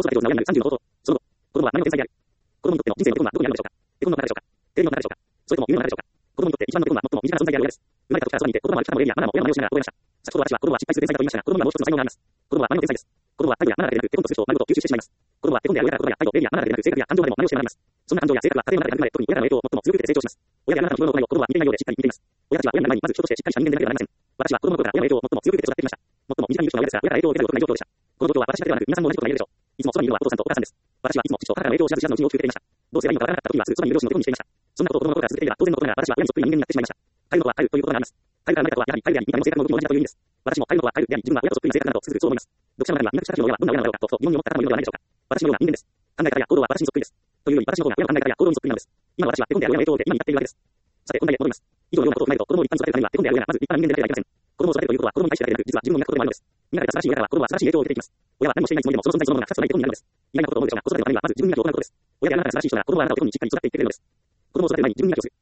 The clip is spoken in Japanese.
子が成長するのは親による30のこと。その後、子供は何の天才である。子供にとっての人生のテーマはどこにあるのでしょうか。テクノの中でしょうか。定理の中でしょうか。それとも有能の中でしょうか。子供にとって一番のテクノは最も身近な存在であるようです。生まれた時からそばにいて、言葉も歩き方も礼儀やマナーも親の真似をしながら覚えました。先ほど私は子供は失敗する天才だと言いましたが、子供にはもう一つの才能があります。子供は真似の天才です。子供は態度やマナーだけでなく、テコンとすると丸ごと吸収してしまいます。子供はテコンである親から言葉や態度、礼儀やマナーだけでなく、性格や感情までも真似をして学びます。そんな感情や性格は家庭の中で育まれ、特に親からの影響を最も強く受けて成長します。親である中の日頃の行いを子供は見ていないようでしっかり見ています。親たちは親になる前にまず人としてしっかりした人間でなければなりません。私は子供の頃から親の影響を最も強く受けて育ってきました。最も身近にいる人が親ですから、親から影響を受けたことがない状況でした。この状況は私だけではなく、皆さんも同じことが言えるでしょう。いつもそばにいるのはお父さんとお母さんです。私はいつも父と母からの影響を知らず知らずのうちに大きく受けていました。どうすればいいのかわからなかった時はすぐそばにいる両親のことにしていました。そんなことを子供の頃から続けていれば当然のことながら私は親にそっくりな人間になってしまいました。態度とは態度ということがあります。態度から生まれたとはやはり態度であり、見た目も性格も動きも同じだという意味です。私も態度とは態度であり、自分は親とそっくりな性格などとつくづくそう思います。読者の中にはみんな口先の親はどんな親なのだろうかと疑問に思った方もいるのではないでしょうか。私のような人間です。考え方や行動は私にそっくりです。というより私の方が親の考え方や行動にそっくりなのです。今私はテコンである親の影響を受けて今に至っているわけです。さて、本題へ戻ります。以上のようなことを踏まえると、子供を立派に育てるためにはテコンである親がまず立派な人間でなければいけません。子供を育てるということは子供に対してだけでなく、実は自分の磨くことでもあるのです。磨かれた素晴らしい親からは子供は素晴らしい影響を受けていきます。親は何もしていないつもりでもその存在そのものが二つとないテコンになるのです。意外なことを思うでしょうが、子育てのためにはまず自分磨きを行うことです。親であなたが素晴らしい人なら子供はあなたをテコンにしっかり育てていってくれるのです。子供を育てる前に自分磨きをする。